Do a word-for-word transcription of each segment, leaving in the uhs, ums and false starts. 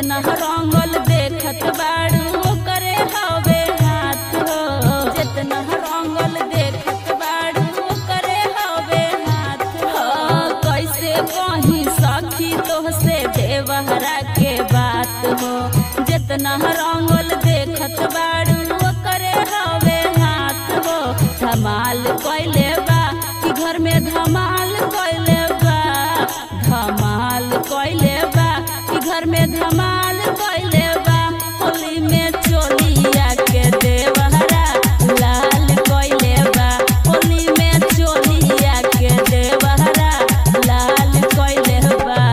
जितना रंगल देखत बाड़ू करे हवे हाथ हो, जितना रंगल देखत बाड़ू करे हवे हाथ हो। कैसे कहीं सखी तोहसे देवहरा के बात हो, जितना रंगल देखत बाड़ू करे हवे हाथ हो। धमाल कैले बा कि घर में धमाल कैले बा, धमाल कैले बा कि घर में धमाल कैले बा। होली में चोलिया के देवहरा लाल कैले बा, होली में चोलिया के देवहरा लाल कैले बा,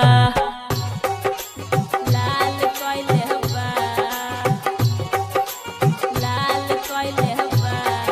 लाल कैले बा, लाल कैले बा।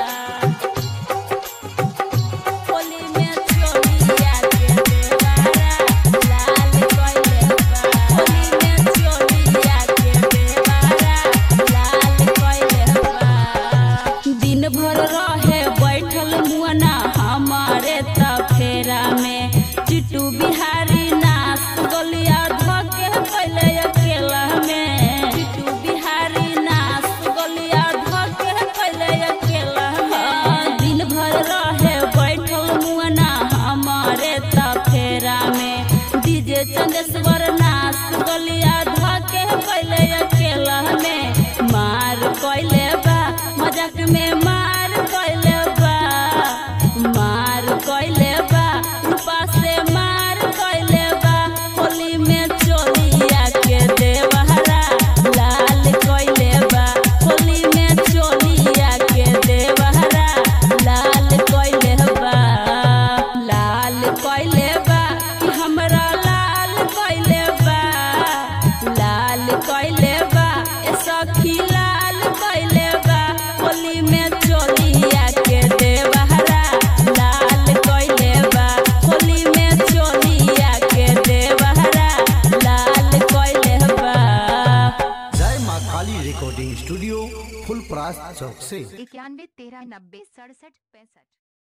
होली में चोलिया के देवहरा लाल कैले बा, होली में चोलिया के देवहरा लाल कैले बा। दिन भर रहे बैठल मुअना हमारे तफेरा में, चिट्टू बिहारी नाच गलिया धके कैले अकेला में, चिट्टू बिहारी नाच गलिया धके कैले अकेला में। दिन भर रहे बैठल मुअना हमारे तफेरा में, डीजे चंदेश्वर नाच गलिया धके कैले अकेला में। मार कैले बा मजाक में मार कैले बा, मार कैले बा रूपा से मार कैले बा। होली में चोलिया के देवहरा लाल कैले बा, होली में चोलिया के देवहरा लाल कैले बा, लाल कैले बा कि हमरा लाल कैले बा, लाल कैले बा ए सखी लाल कैले बा। होली में चोलिया के देवहरा लाल कैले बा, होली में चोलिया के देवहरा लाल कैले बा। जय माँ काली रिकॉर्डिंग स्टूडियो फुलपरास चौक से इक्यानवे तेरह नब्बे सड़सठ पैंसठ।